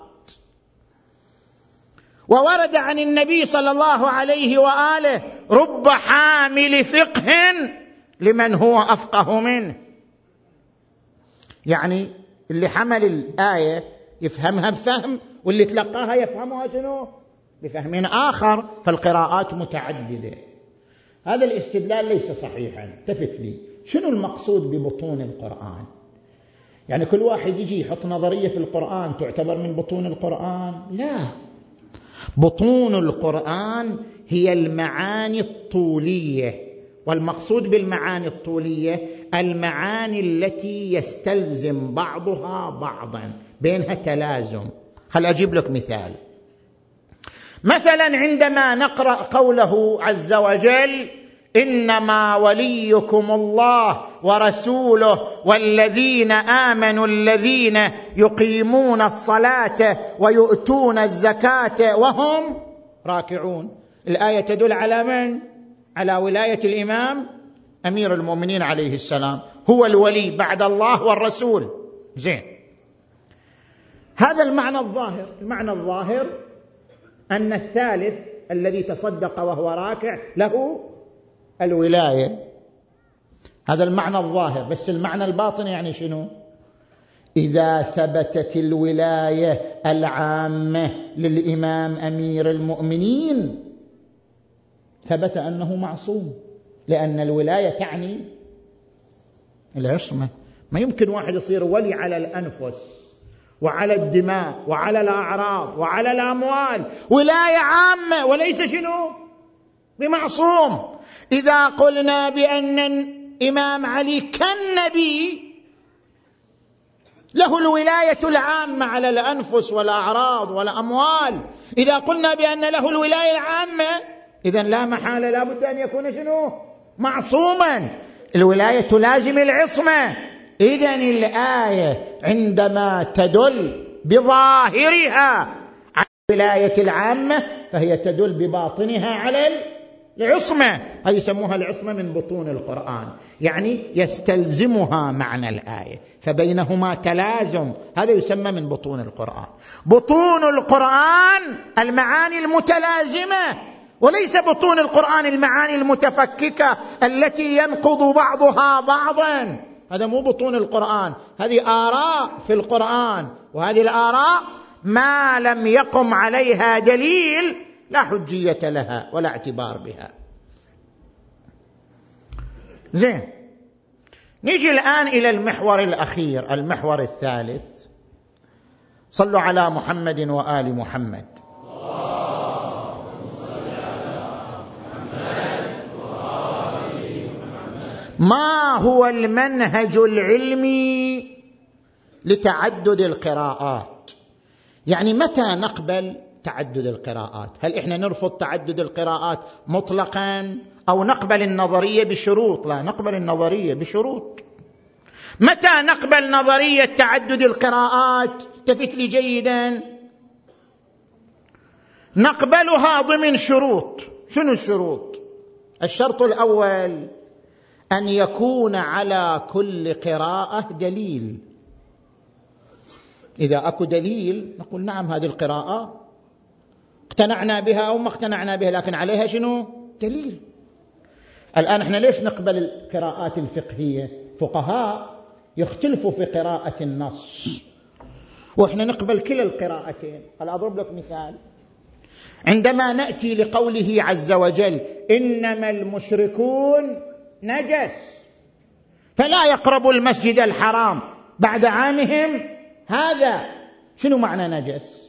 وورد عن النبي صلى الله عليه وآله رب حامل فقه لمن هو أفقه منه. يعني اللي حمل الآية يفهمها بفهم، واللي تلقاها يفهمها شنو؟ بفهم آخر. فالقراءات متعددة. هذا الاستدلال ليس صحيحا. التفت لي، شنو المقصود ببطون القرآن؟ يعني كل واحد يجي يحط نظرية في القرآن تعتبر من بطون القرآن؟ لا، بطون القرآن هي المعاني الطولية. والمقصود بالمعاني الطولية المعاني التي يستلزم بعضها بعضا، بينها تلازم. خل أجيب لك مثال. مثلا عندما نقرأ قوله عز وجل إنما وليكم الله ورسوله والذين آمنوا الذين يقيمون الصلاة ويؤتون الزكاة وهم راكعون. الآية تدل على من؟ على ولاية الإمام أمير المؤمنين عليه السلام، هو الولي بعد الله والرسول. زين، هذا المعنى الظاهر. المعنى الظاهر أن الثالث الذي تصدق وهو راكع له الولاية. هذا المعنى الظاهر. بس المعنى الباطن يعني شنو؟ إذا ثبتت الولاية العامة للإمام أمير المؤمنين ثبت أنه معصوم، لأن الولاية تعني العصمة. ما يمكن واحد يصير ولي على الأنفس وعلى الدماء وعلى الأعراض وعلى الأموال، ولاية عامة وليس شنو؟ بمعصوم. إذا قلنا بأن الإمام علي كالنبي له الولاية العامة على الأنفس والأعراض والأموال، إذا قلنا بأن له الولاية العامة إذن لا محالة لا بد أن يكون شنو؟ معصوما. الولاية تلازم العصمة. إذن الآية عندما تدل بظاهرها على الولاية العامة فهي تدل بباطنها على العصمة. هذه يسموها العصمة من بطون القرآن، يعني يستلزمها معنى الآية، فبينهما تلازم. هذا يسمى من بطون القرآن. بطون القرآن المعاني المتلازمة، وليس بطون القرآن المعاني المتفككة التي ينقض بعضها بعضا. هذا مو بطون القرآن، هذه آراء في القرآن، وهذه الآراء ما لم يقم عليها دليل لا حجية لها ولا اعتبار بها. زين، نيجي الآن إلى المحور الأخير، المحور الثالث. صلوا على محمد وآل محمد. ما هو المنهج العلمي لتعدد القراءات؟ يعني متى نقبل تعدد القراءات؟ هل إحنا نرفض تعدد القراءات مطلقا أو نقبل النظرية بشروط؟ لا، نقبل النظرية بشروط. متى نقبل نظرية تعدد القراءات؟ التفت لي جيدا، نقبلها ضمن شروط. شنو الشروط؟ الشرط الأول أن يكون على كل قراءة دليل. إذا أكو دليل نقول نعم هذه القراءة اقتنعنا بها أو ما اقتنعنا بها، لكن عليها شنو؟ دليل. الآن احنا ليش نقبل القراءات الفقهية؟ فقهاء يختلفوا في قراءة النص وإحنا نقبل كلا القراءتين. هل أضرب لك مثال؟ عندما نأتي لقوله عز وجل إنما المشركون نجس فلا يقربوا المسجد الحرام بعد عامهم هذا، شنو معنى نجس؟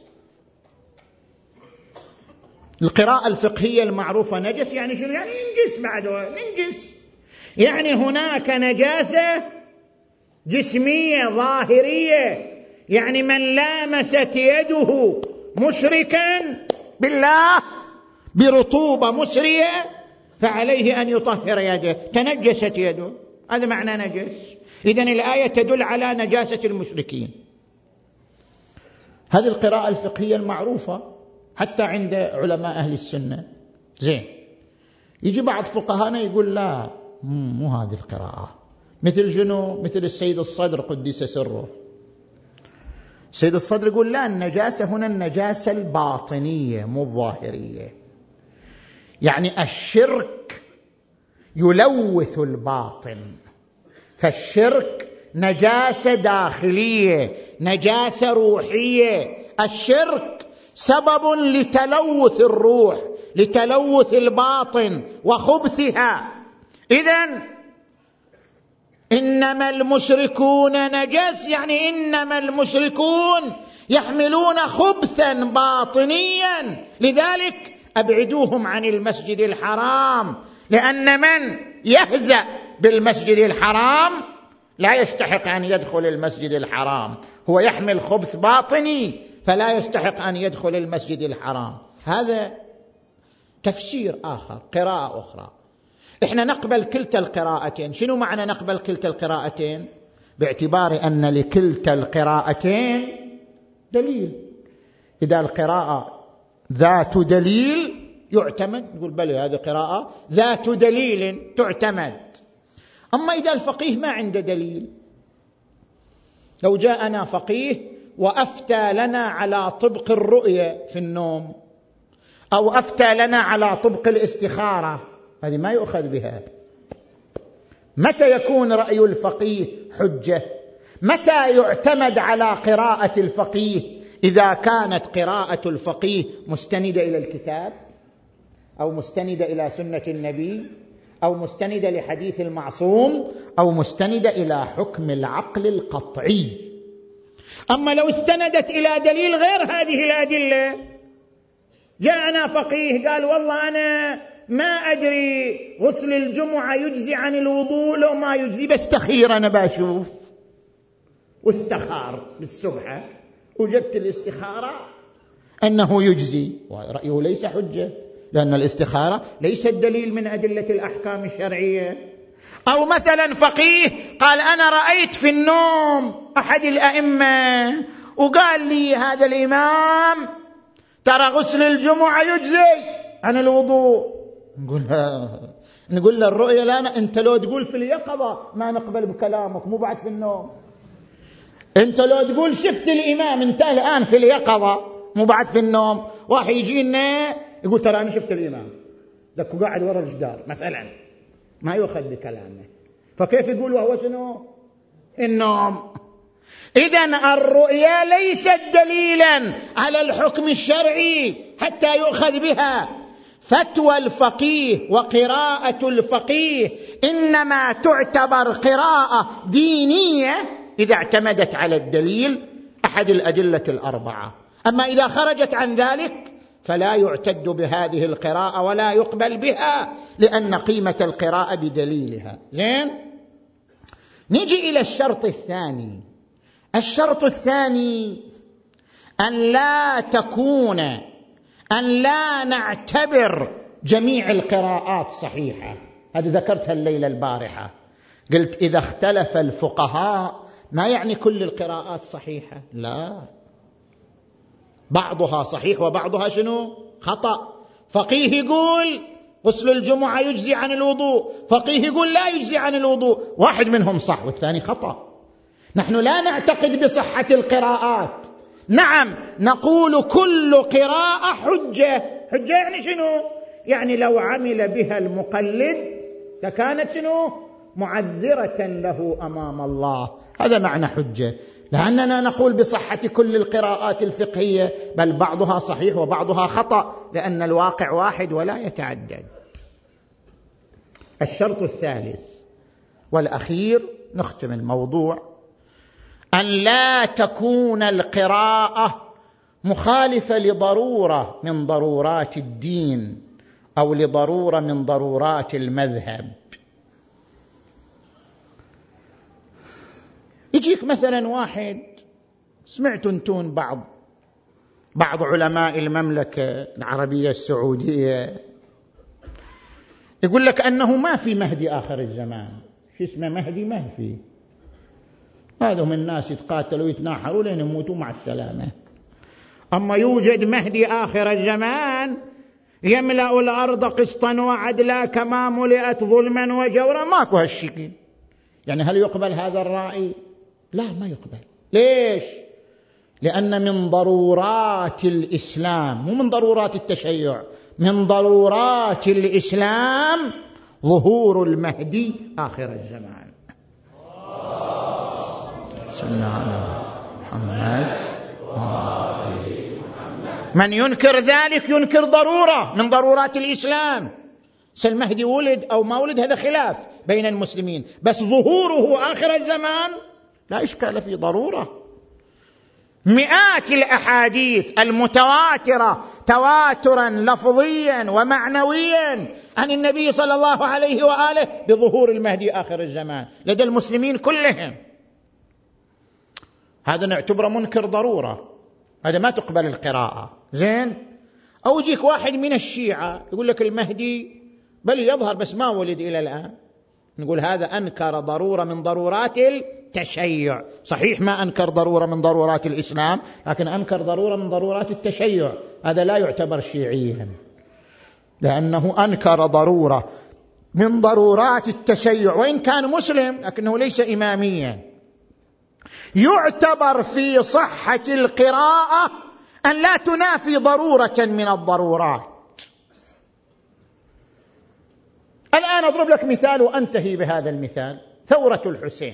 القراءة الفقهية المعروفة نجس يعني شنو؟ يعني ننجس، بعده ننجس، يعني هناك نجاسة جسمية ظاهرية، يعني من لامست يده مشركا بالله برطوبة مسرية فعليه أن يطهر يده، تنجست يده، هذا معنى نجس. إذن الآية تدل على نجاسة المشركين. هذه القراءة الفقهية المعروفة حتى عند علماء أهل السنة. زين، يجي بعض فقهانا يقول لا، مو هذه القراءة. مثل شنو؟ مثل السيد الصدر قدس سره. السيد الصدر يقول لا، النجاسة هنا النجاسة الباطنية مو الظاهرية، يعني الشرك يلوث الباطن، فالشرك نجاسة داخلية، نجاسة روحية. الشرك سبب لتلوث الروح، لتلوث الباطن وخبثها. إذن إنما المشركون نجس، يعني إنما المشركون يحملون خبثا باطنيا، لذلك أبعدوهم عن المسجد الحرام، لأن من يهزأ بالمسجد الحرام لا يستحق أن يدخل المسجد الحرام، هو يحمل خبث باطني فلا يستحق أن يدخل المسجد الحرام. هذا تفسير آخر، قراءة أخرى. إحنا نقبل كلتا القراءتين. شنو معنى نقبل كلتا القراءتين؟ باعتبار أن لكلتا القراءتين دليل. إذا القراءة ذات دليل يعتمد، نقول بلى هذه قراءة ذات دليل تعتمد. أما إذا الفقيه ما عنده دليل، لو جاءنا فقيه وأفتى لنا على طبق الرؤية في النوم أو أفتى لنا على طبق الاستخارة، هذه ما يؤخذ بها. متى يكون رأي الفقيه حجة؟ متى يعتمد على قراءة الفقيه؟ إذا كانت قراءة الفقيه مستندة إلى الكتاب أو مستندة إلى سنة النبي أو مستندة لحديث المعصوم أو مستندة إلى حكم العقل القطعي. أما لو استندت إلى دليل غير هذه الأدلة، جاءنا فقيه قال والله أنا ما أدري غسل الجمعة يجزي عن الوضوء لو ما يجزي، بستخير أنا بشوف، واستخار بالسبحة وجدت الاستخارة أنه يجزي، ورأيه ليس حجة، لأن الاستخارة ليست دليل من أدلة الأحكام الشرعية. أو مثلا فقيه قال أنا رأيت في النوم أحد الأئمة وقال لي هذا الإمام ترى غسل الجمعة يجزي عن الوضوء، نقول له الرؤية لا، أنت لو تقول في اليقظة ما نقبل بكلامك، مو بعد في النوم. أنت لو تقول شفت الإمام أنت الآن في اليقظة، مو بعد في النوم. واحد يجينا يقول ترى أنا شفت الإمام ذاك قاعد وراء الجدار مثلا، ما يؤخذ بكلامه، فكيف يقول وهو شنو؟ النوم. إذن الرؤيا ليست دليلا على الحكم الشرعي حتى يؤخذ بها. فتوى الفقيه وقراءة الفقيه إنما تعتبر قراءة دينية إذا اعتمدت على الدليل أحد الأدلة الأربعة. أما إذا خرجت عن ذلك فلا يعتد بهذه القراءة ولا يقبل بها، لأن قيمة القراءة بدليلها. زين، نجي إلى الشرط الثاني. الشرط الثاني أن لا نعتبر جميع القراءات صحيحة. هذه ذكرتها الليلة البارحة، قلت إذا اختلف الفقهاء ما يعني كل القراءات صحيحة، لا، بعضها صحيح وبعضها شنو؟ خطأ. فقيه يقول غسل الجمعة يجزي عن الوضوء، فقيه يقول لا يجزي عن الوضوء، واحد منهم صح والثاني خطأ. نحن لا نعتقد بصحة القراءات، نعم نقول كل قراءة حجة. حجة يعني شنو؟ يعني لو عمل بها المقلد لكانت شنو؟ معذرة له أمام الله. هذا معنى حجة. لأننا نقول بصحة كل القراءات الفقهية، بل بعضها صحيح وبعضها خطأ، لأن الواقع واحد ولا يتعدد. الشرط الثالث والأخير نختم الموضوع: أن لا تكون القراءة مخالفة لضرورة من ضرورات الدين أو لضرورة من ضرورات المذهب. يجيك مثلا واحد، سمعتوا انتون بعض علماء المملكة العربية السعودية يقول لك أنه ما في مهدي آخر الزمان. شو اسمه مهدي؟ ما في. هذا من الناس يتقاتلوا ويتناحروا لين يموتوا مع السلامة. أما يوجد مهدي آخر الزمان يملأ الأرض قسطا وعدلا كما ملئت ظلما وجورا، ماكو هالشكل. يعني هل يقبل هذا الرأي؟ لا، ما يقبل. ليش؟ لأن من ضرورات الإسلام، مو من ضرورات التشيع، من ضرورات الإسلام ظهور المهدي آخر الزمان. صلى على محمد. من ينكر ذلك ينكر ضرورة من ضرورات الإسلام. المهدي ولد أو ما ولد هذا خلاف بين المسلمين، بس ظهوره آخر الزمان لا إشكال في ضرورة. مئات الأحاديث المتواترة تواترا لفظيا ومعنويا عن النبي صلى الله عليه وآله بظهور المهدي آخر الزمان لدى المسلمين كلهم. هذا نعتبره منكر ضرورة، هذا ما تقبل القراءة. زين؟ أو يجيك واحد من الشيعة يقول لك المهدي بل يظهر بس ما ولد إلى الآن، نقول هذا أنكر ضرورة من ضرورات التشيع. صحيح ما أنكر ضرورة من ضرورات الإسلام، لكن أنكر ضرورة من ضرورات التشيع. هذا لا يعتبر شيعيا، لأنه أنكر ضرورة من ضرورات التشيع، وإن كان مسلم لكنه ليس إماميا. يعتبر في صحة القراءة أن لا تنافي ضرورة من الضرورات. الآن أضرب لك مثال وأنتهي بهذا المثال: ثورة الحسين.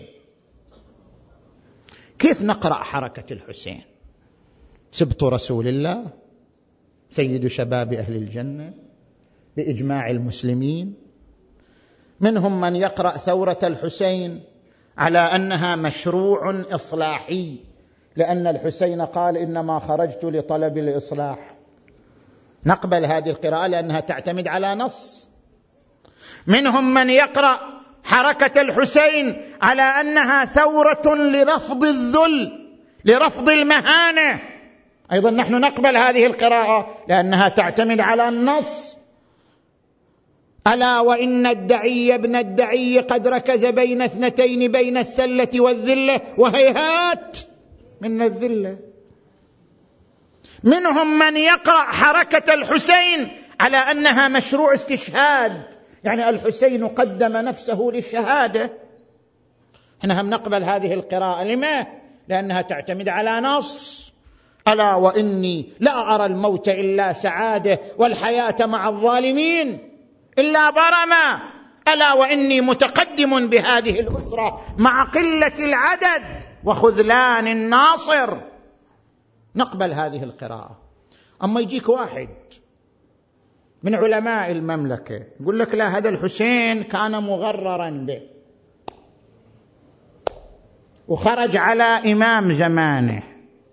كيف نقرأ حركة الحسين؟ سبط رسول الله، سيد شباب أهل الجنة بإجماع المسلمين. منهم من يقرأ ثورة الحسين على أنها مشروع إصلاحي، لأن الحسين قال إنما خرجت لطلب الإصلاح. نقبل هذه القراءة لأنها تعتمد على نص. منهم من يقرأ حركة الحسين على أنها ثورة لرفض الذل، لرفض المهانة. أيضا نحن نقبل هذه القراءة لأنها تعتمد على النص. ألا وإن الدعي ابن الدعي قد ركز بين اثنتين، بين السلة والذلة، وهيهات من الذلة. منهم من يقرأ حركة الحسين على أنها مشروع استشهاد، يعني الحسين قدم نفسه للشهادة. احنا هم نقبل هذه القراءة. لما؟ لأنها تعتمد على نص. ألا وإني لا أرى الموت إلا سعادة والحياة مع الظالمين إلا برما. ألا وإني متقدم بهذه الأسرة مع قلة العدد وخذلان الناصر. نقبل هذه القراءة. أما يجيك واحد من علماء المملكة يقول لك لا، هذا الحسين كان مغررا به وخرج على إمام زمانه.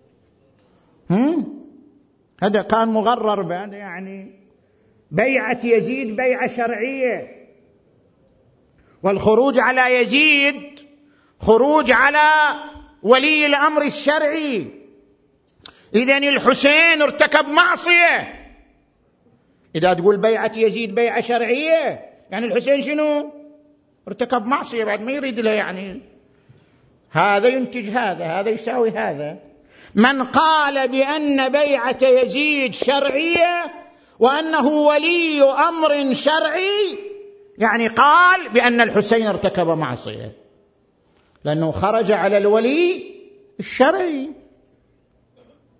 هذا كان مغرر به، هذا يعني بيعة يزيد بيعة شرعية، والخروج على يزيد خروج على ولي الأمر الشرعي. إذن الحسين ارتكب معصية. إذا تقول بيعة يزيد بيعة شرعية يعني الحسين شنو؟ ارتكب معصية بعد ما يريد له، يعني هذا ينتج هذا يساوي هذا. من قال بأن بيعة يزيد شرعية وأنه ولي أمر شرعي يعني قال بأن الحسين ارتكب معصية، لأنه خرج على الولي الشرعي.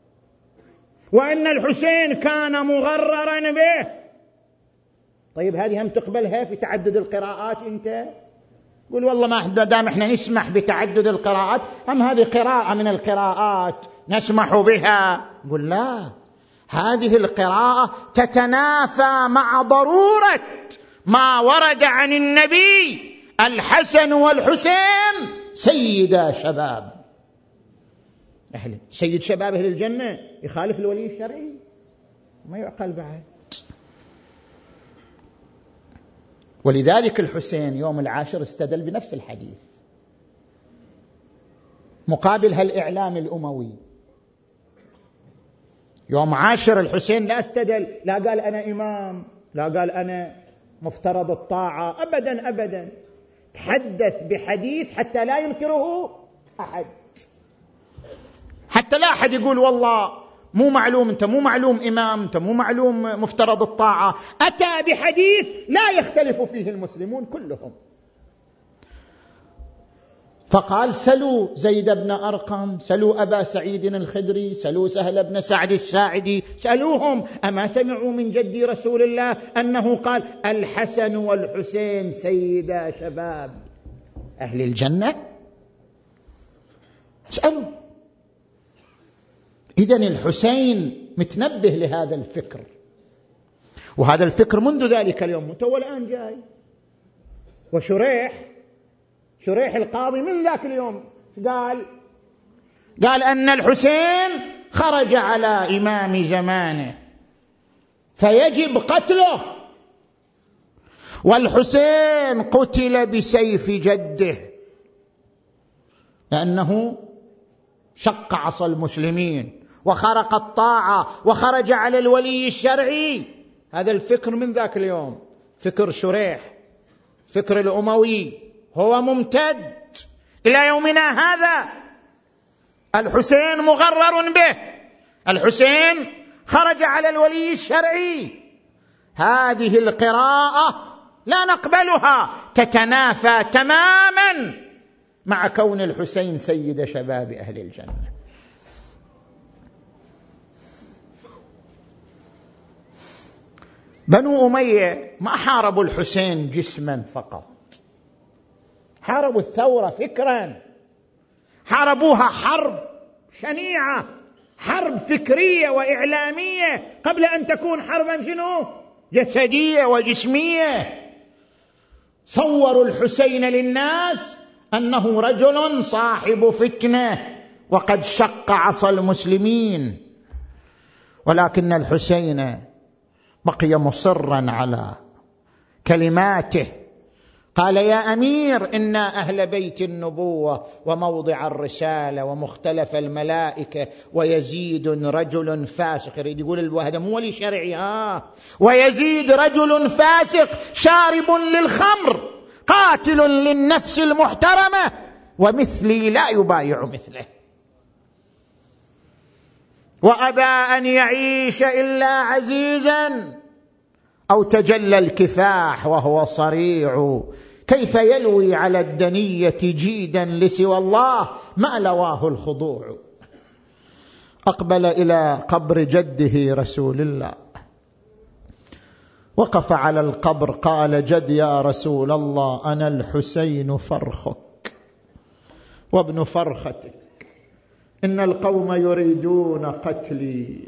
وأن الحسين كان مغررا به. طيب هذه هم تقبلها في تعدد القراءات؟ أنت قل والله ما دام احنا نسمح بتعدد القراءات، هم هذه قراءة من القراءات نسمح بها. قل لا، هذه القراءة تتنافى مع ضرورة ما ورد عن النبي: الحسن والحسين سيدا شباب سيد شباب أهل الجنة. يخالف الولي الشرعي؟ ما يعقل بعد. ولذلك الحسين يوم العاشر استدل بنفس الحديث مقابل هالإعلام الأموي. يوم عاشر الحسين لا استدل، لا قال أنا إمام، لا قال أنا مفترض الطاعة، أبدا أبدا. تحدث بحديث حتى لا ينكره أحد، حتى لا أحد يقول والله مو معلوم، أنت مو معلوم إمام، أنت مو معلوم مفترض الطاعة. أتى بحديث لا يختلف فيه المسلمون كلهم. فقال: سلوا زيد بن أرقم، سلوا أبا سعيد الخدري، سلوا سهل بن سعد الساعدي، سألوهم: أما سمعوا من جدي رسول الله أنه قال: الحسن والحسين سيدا شباب أهل الجنة؟ اسألوا. إذن الحسين متنبه لهذا الفكر، وهذا الفكر منذ ذلك اليوم متى والآن جاي. وشريح القاضي من ذاك اليوم قال أن الحسين خرج على إمام زمانه فيجب قتله، والحسين قتل بسيف جده لأنه شق عصا المسلمين وخرق الطاعة وخرج على الولي الشرعي. هذا الفكر من ذاك اليوم، فكر شريح، فكر الأموي، هو ممتد إلى يومنا هذا. الحسين مغرر به، الحسين خرج على الولي الشرعي. هذه القراءة لا نقبلها، تتنافى تماما مع كون الحسين سيد شباب أهل الجنة. بنو أمية ما حاربوا الحسين جسما فقط، حاربوا الثورة فكرا، حاربوها حرب شنيعة، حرب فكرية وإعلامية قبل أن تكون حربا شنو؟ جسدية وجسمية. صوروا الحسين للناس أنه رجل صاحب فتنة وقد شق عصا المسلمين، ولكن الحسين بقي مصرا على كلماته. قال: يا أمير، إنا أهل بيت النبوة وموضع الرسالة ومختلف الملائكة، ويزيد رجل فاسق. يريد يقول هذا مو ولي شرعي، ويزيد رجل فاسق شارب للخمر قاتل للنفس المحترمة، ومثلي لا يبايع مثله، وأبى أن يعيش إلا عزيزا، أو تجلى الكفاح وهو صريع. كيف يلوي على الدنية جيدا لسوى الله ما لواه الخضوع. أقبل إلى قبر جده رسول الله، وقف على القبر، قال: جد يا رسول الله، أنا الحسين فرخك وابن فرختك، إن القوم يريدون قتلي.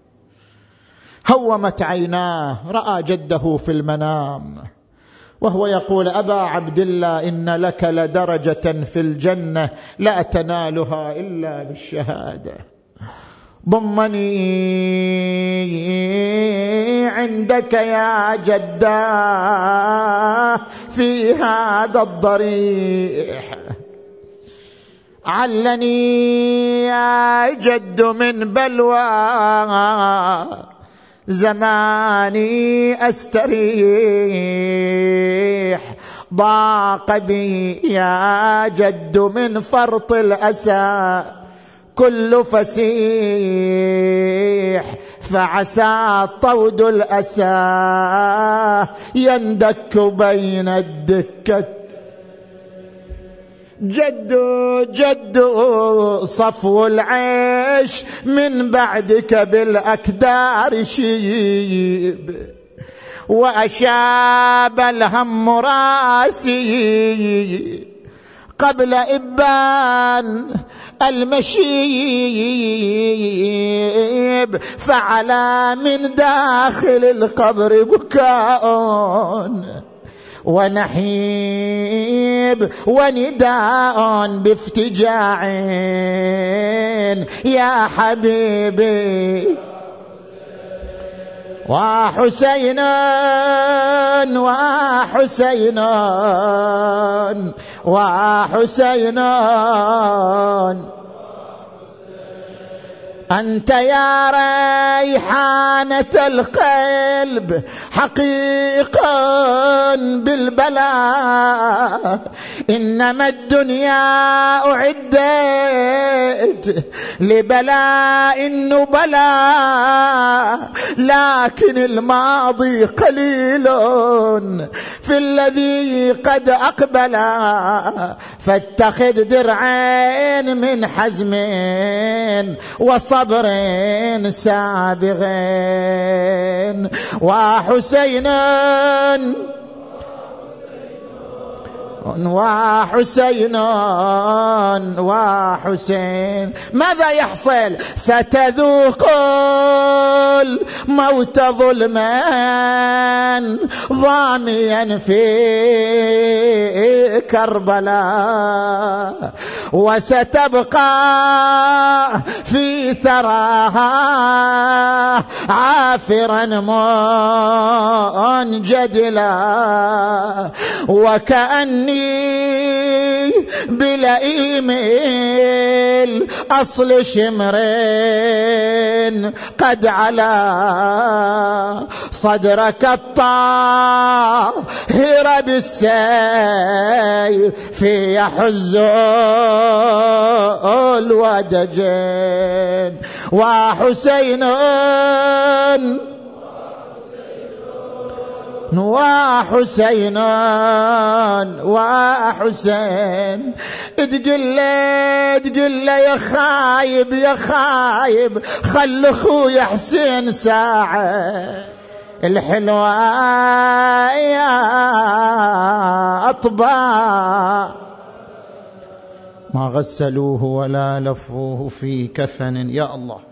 هومت عيناه، رأى جده في المنام وهو يقول: أبا عبد الله، إن لك لدرجة في الجنة لا تنالها إلا بالشهادة، ضمني عندك يا جداه في هذا الضريح، علني يا جد من بلوى زماني أستريح، ضاق بي يا جد من فرط الأسى كل فسيح، فعسى طود الأسى يندك بين الدكة جدو صفو العيش من بعدك بالأكدار شيب، وأشاب الهم راسي قبل إبان المشيب، فعلى من داخل القبر بكاء ونحيب ونداء بافتجاع يا حبيبي وحسينا وحسينا وحسينا، أنت يا ريحانة القلب حقيقا بالبلاء، إنما الدنيا أعدت لبلاء النبلاء، لكن الماضي قليل في الذي قد أقبل، فاتخذ درعين من حزم وصبر سابغين، وحسينا وحسينا وحسين. ماذا يحصل؟ ستذوق الموت ظلما ضاميا في كربلاء، وستبقى في ثراها عافرا منجدلا، وكأني بلئيم الأصل شمرين قد علا صدرك الطاهر بالسيف يحز الودجين، وحسين وحسين وحسين. تقول له يا خايب يا خايب، خل اخويا حسين ساعة الحلوة يا أطباء، ما غسلوه ولا لفوه في كفن. يا الله.